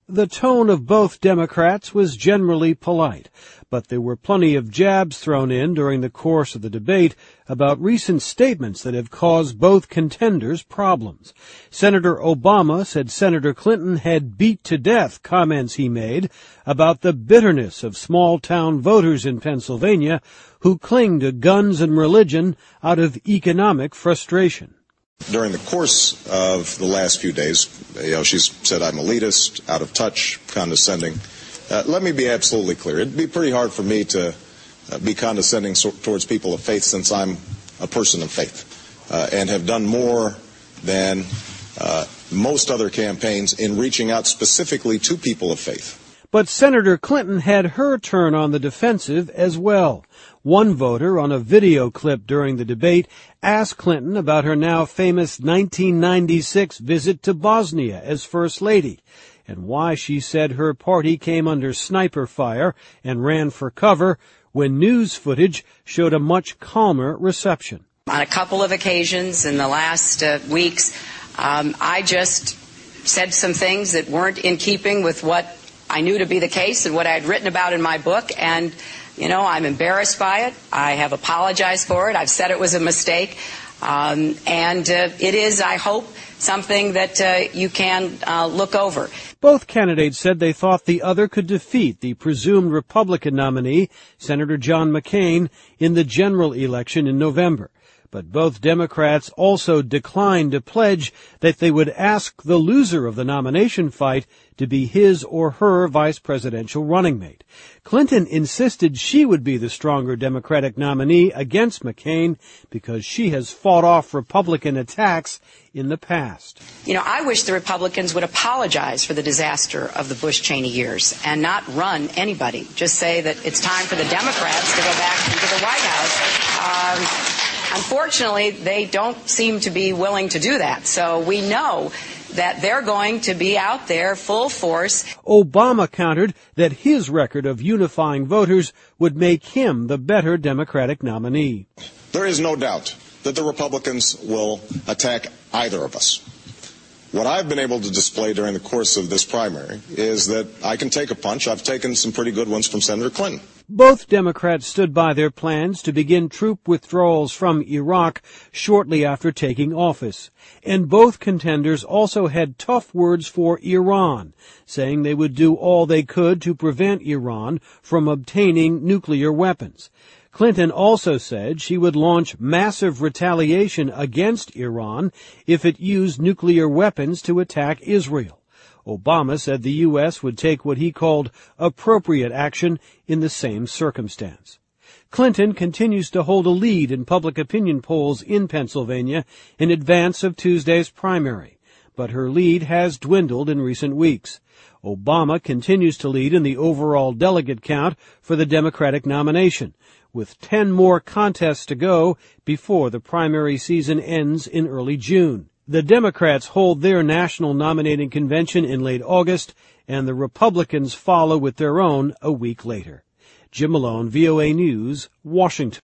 The tone of both Democrats was generally polite, but there were plenty of jabs thrown in during the course of the debate about recent statements that have caused both contenders problems. Senator Obama said Senator Clinton had beat to death comments he made about the bitterness of small-town voters in Pennsylvania who cling to guns and religion out of economic frustration. During the course of the last few days, she's said I'm elitist, out of touch, condescending. Let me be absolutely clear. It'd be pretty hard for me to be condescending towards people of faith since I'm a person of faith and have done more than most other campaigns in reaching out specifically to people of faith. But Senator Clinton had her turn on the defensive as well. One voter on a video clip during the debate asked Clinton about her now famous 1996 visit to Bosnia as First Lady and why she said her party came under sniper fire and ran for cover when news footage showed a much calmer reception. On a couple of occasions in the last weeks, I just said some things that weren't in keeping with what I knew to be the case and what I had written about in my book, and I'm embarrassed by it. I have apologized for it. I've said it was a mistake. And it is, I hope, something that you can look over. Both candidates said they thought the other could defeat the presumed Republican nominee, Senator John McCain, in the general election in November. But both Democrats also declined to pledge that they would ask the loser of the nomination fight to be his or her vice presidential running mate. Clinton insisted she would be the stronger Democratic nominee against McCain because she has fought off Republican attacks in the past. I wish the Republicans would apologize for the disaster of the Bush-Cheney years and not run anybody. Just say that it's time for the Democrats to go back into the White House. Unfortunately, they don't seem to be willing to do that. So we know that they're going to be out there full force. Obama countered that his record of unifying voters would make him the better Democratic nominee. There is no doubt that the Republicans will attack either of us. What I've been able to display during the course of this primary is that I can take a punch. I've taken some pretty good ones from Senator Clinton. Both Democrats stood by their plans to begin troop withdrawals from Iraq shortly after taking office. And both contenders also had tough words for Iran, saying they would do all they could to prevent Iran from obtaining nuclear weapons. Clinton also said she would launch massive retaliation against Iran if it used nuclear weapons to attack Israel. Obama said the U.S. would take what he called appropriate action in the same circumstance. Clinton continues to hold a lead in public opinion polls in Pennsylvania in advance of Tuesday's primary, but her lead has dwindled in recent weeks. Obama continues to lead in the overall delegate count for the Democratic nomination, with 10 more contests to go before the primary season ends in early June. The Democrats hold their national nominating convention in late August, and the Republicans follow with their own a week later. Jim Malone, VOA News, Washington.